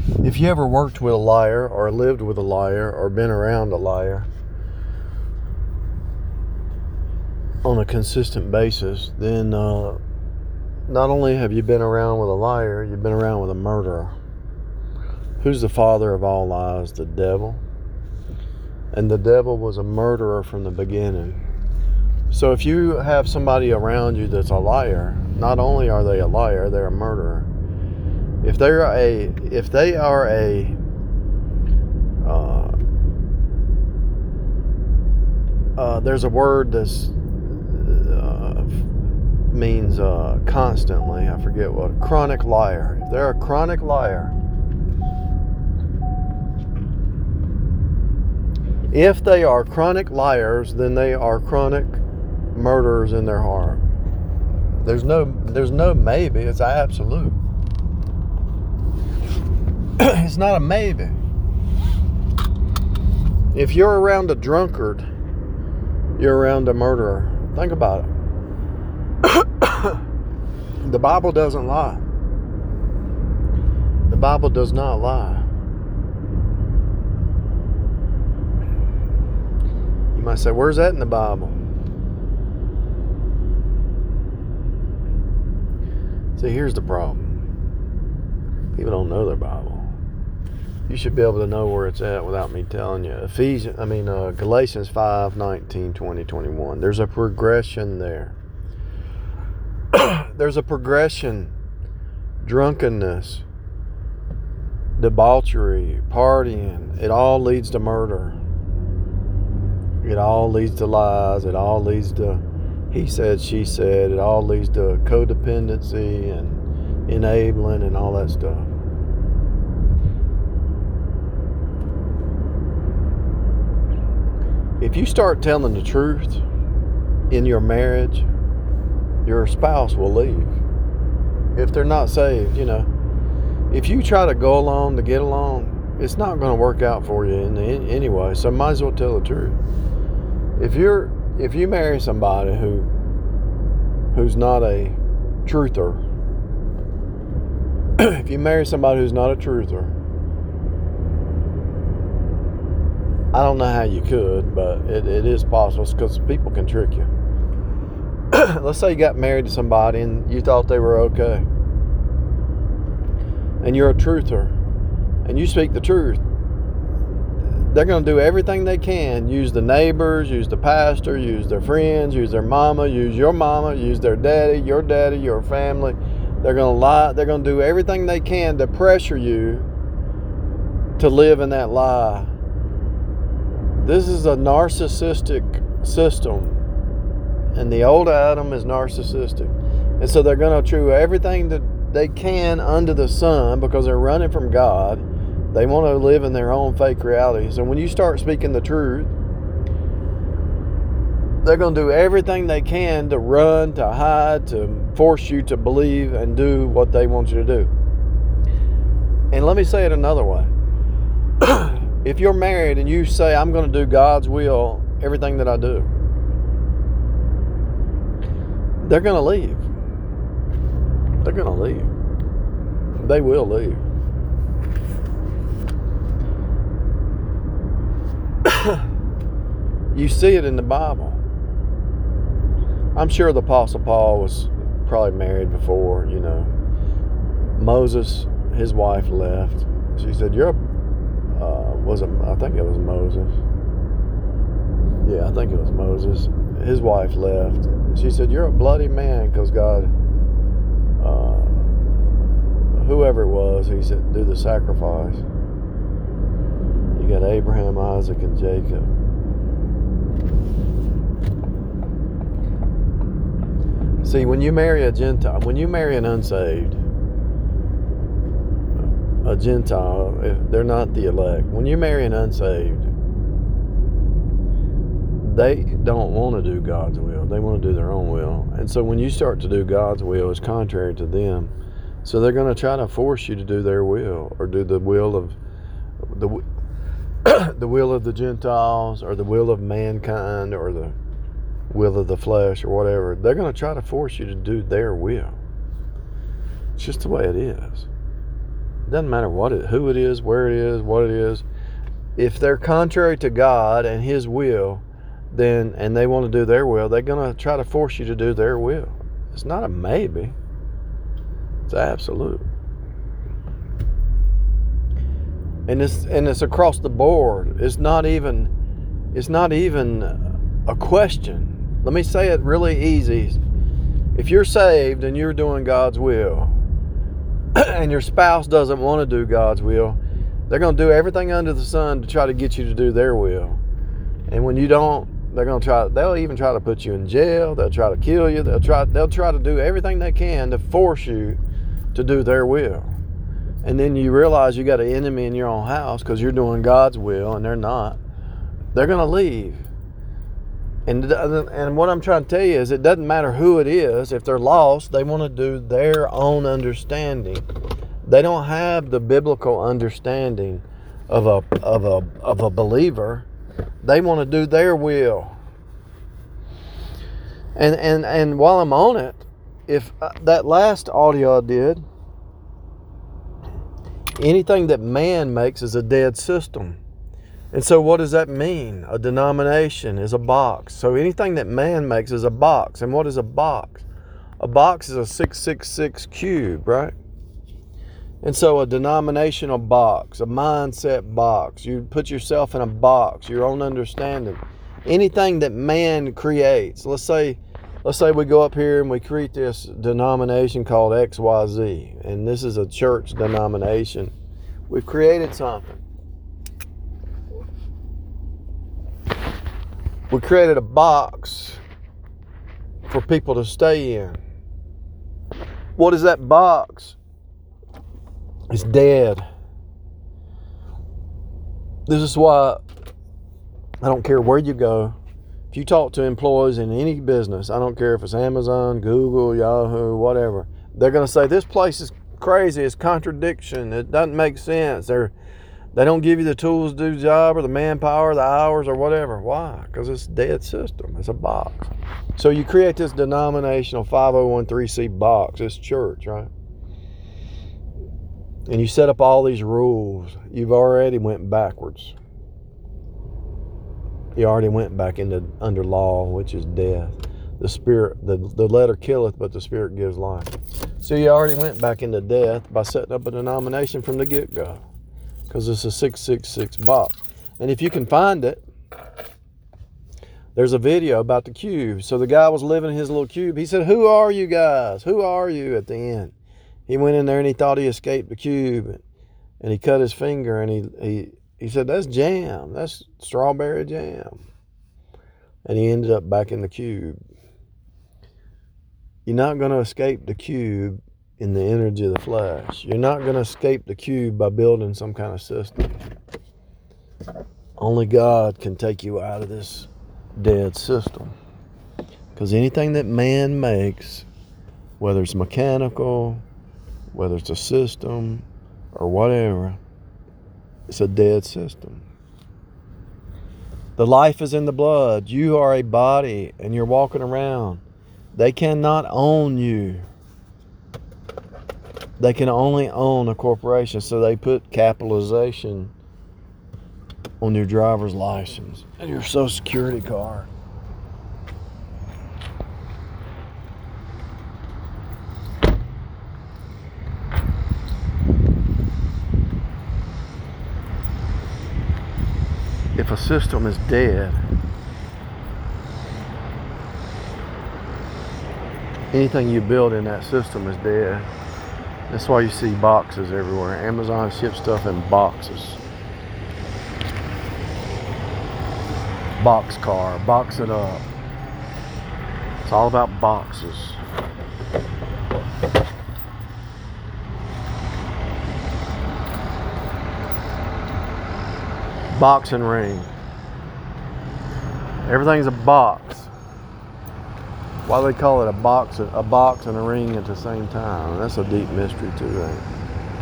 If you ever worked with a liar or lived with a liar or been around a liar on a consistent basis, then not only have you been around with a liar, you've been around with a murderer. Who's the father of all lies? The devil. And the devil was a murderer from the beginning. So if you have somebody around you that's a liar, not only are they a liar, they're a murderer. If they are a there's a word that's means constantly. I forget what. Chronic liar. If they're a chronic liar, if they are chronic liars, then they are chronic murderers in their heart. There's no maybe. It's absolute. It's not a maybe. If you're around a drunkard, you're around a murderer. Think about it. The Bible doesn't lie. The Bible does not lie. You might say, where's that in the Bible? See, here's the problem. People don't know their Bible. You should be able to know where it's at without me telling you. Galatians 5, 19, 20, 21. There's a progression there. There's a progression. Drunkenness, debauchery, partying. It all leads to murder. It all leads to lies. It all leads to he said, she said. It all leads to codependency and enabling and all that stuff. If you start telling the truth in your marriage, your spouse will leave. If they're not saved, if you try to go along to get along, it's not going to work out for you anyway. So might as well tell the truth. If you marry somebody who's not a truther, if you marry somebody who's not a truther, I don't know how you could, but it is possible because people can trick you. Let's say you got married to somebody and you thought they were okay. And you're a truther. And you speak the truth. They're going to do everything they can. Use the neighbors, use the pastor, use their friends, use their mama, use your mama, use their daddy, your family. They're going to lie. They're going to do everything they can to pressure you to live in that lie. This is a narcissistic system. And the old Adam is narcissistic. And so they're going to do everything that they can under the sun because they're running from God. They want to live in their own fake reality. So when you start speaking the truth, they're going to do everything they can to run, to hide, to force you to believe and do what they want you to do. And let me say it another way. If you're married and you say, I'm going to do God's will, everything that I do, they're going to leave. They're going to leave. They will leave. You see it in the Bible. I'm sure the Apostle Paul was probably married before, Moses, his wife left. She said, I think it was Moses. Yeah, I think it was Moses. His wife left. She said, you're a bloody man because God, whoever it was, he said, do the sacrifice. You got Abraham, Isaac, and Jacob. See, when you marry a Gentile, when you marry an unsaved, a Gentile, if they're not the elect, when you marry an unsaved, they don't want to do God's will. They want to do their own will. And so when you start to do God's will, it's contrary to them. So they're going to try to force you to do their will or do the will of the will of the Gentiles or the will of mankind or the will of the flesh or whatever. They're going to try to force you to do their will. It's just the way it is. doesn't matter who it is, where it is, what it is. If they're contrary to God and His will, then and they want to do their will, they're going to try to force you to do their will. It's not a maybe. It's absolute. And it's across the board. It's not even a question. Let me say it really easy. If you're saved and you're doing God's will, and your spouse doesn't want to do God's will, they're going to do everything under the sun to try to get you to do their will. And when you don't, they'll even try to put you in jail. They'll try to kill you. They'll try to do everything they can to force you to do their will. And then you realize you got an enemy in your own house because you're doing God's will and they're not. They're going to leave. And what I'm trying to tell you is it doesn't matter who it is. If they're lost, they want to do their own understanding. They don't have the biblical understanding of a believer. They want to do their will. And while I'm on it, if that last audio I did, anything that man makes is a dead system. And so what does that mean? A denomination is a box. So anything that man makes is a box. And what is a box? A box is a 666 cube, right? And so a denominational box, a mindset box, you put yourself in a box, your own understanding. Anything that man creates, let's say we go up here and we create this denomination called XYZ, and this is a church denomination. We've created something. We created a box for people to stay in. What is that box? It's dead. This is why I don't care where you go. If you talk to employees in any business, I don't care if it's Amazon, Google, Yahoo, whatever, they're going to say, this place is crazy. It's contradiction. It doesn't make sense. They don't give you the tools to do the job or the manpower, the hours or whatever. Why? Because it's a dead system. It's a box. So you create this denominational 501(c) box, this church, right? And you set up all these rules. You've already went backwards. You already went back under law, which is death. The spirit, the letter killeth, but the spirit gives life. So you already went back into death by setting up a denomination from the get-go. Because it's a 666 box. And if you can find it, there's a video about the cube. So the guy was living in his little cube. He said, who are you guys? Who are you at the end? He went in there and he thought he escaped the cube. And he cut his finger and he said, that's jam. That's strawberry jam. And he ended up back in the cube. You're not going to escape the cube in the energy of the flesh. You're not going to escape the cube by building some kind of system. Only God can take you out of this dead system. Because anything that man makes, whether it's mechanical, whether it's a system, or whatever, it's a dead system. The life is in the blood. You are a body and you're walking around. They cannot own you. They can only own a corporation, so they put capitalization on your driver's license and your Social Security card. If a system is dead, anything you build in that system is dead. That's why you see boxes everywhere. Amazon ships stuff in boxes. Boxcar, box it up. It's all about boxes. Boxing ring. Everything's a box. Why do they call it a box and a ring at the same time? That's a deep mystery too, ain't it?